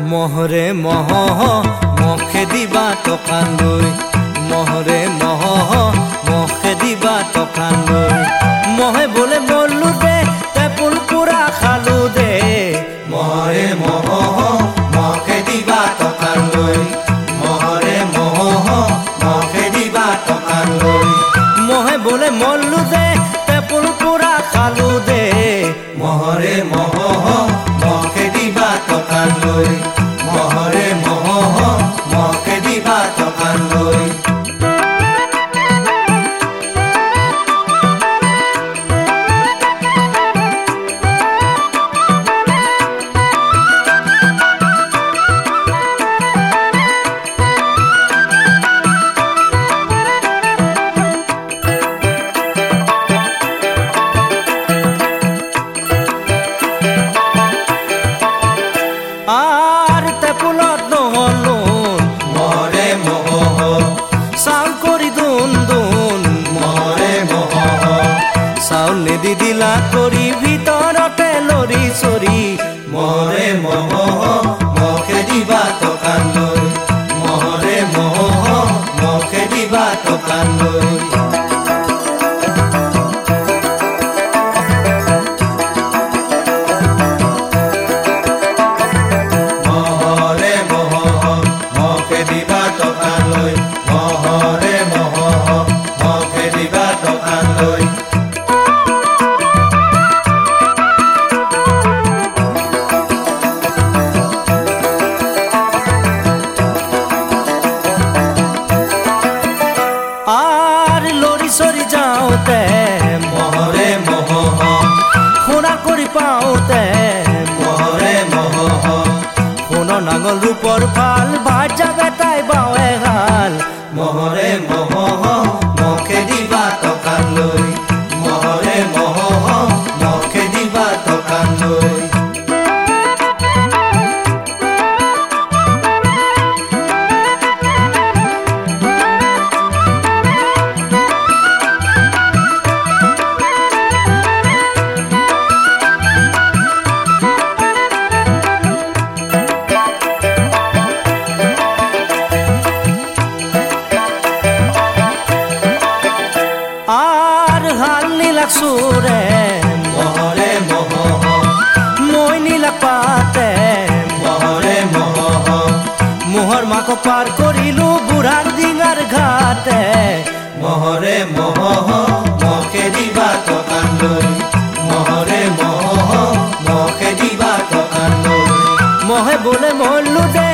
মহরে মহ মখে দিবা টকান লৈ মহরে মহ মখে দিবা টকান লৈ মহে বলে বললু দে তেপুল পুরা খালু দে মহরে মহ মখে দিবা টকান লৈ মহরে মহ মখে দিবা টকান লৈ মহে বলে মল্লু দে তেপুল পুরা খালু দে মহরে মহ মখে দিবা টকান লৈ মহরে মহ মখে দিবা টকান লৈ নেদি দিলা কৰি ভিতৰতে লৰি চৰি মহৰে মহ মখে দিবা টকান লৈ মহৰে মহ মখে দিবা টকান লৈ মহৰে মহ মখে দিবা টকান লৈ মহৰে মহ মখে দিবা টকান লৈ যাওঁতে মহৰে মহ শুনা কৰি পাওঁতে মহৰে মহ সোণৰ নাঙল ৰূপৰ ফাল ভাত যাবে তাই বাৱে হাল মহৰে মহ মখে দিবা টকান লৈ মহৰে মহ মখে দিবা টকান লৈ সুরে মহরে মহ মই নীলা পাতে মহরে মহ মোহর মাক পার করিলু বুঢ়ার ডিঙার ঘাটে মহরে মহ মখে দিবা টকান লৈ মহরে মহ মখে দিবা টকান লৈ মহে বলে মল্লু দে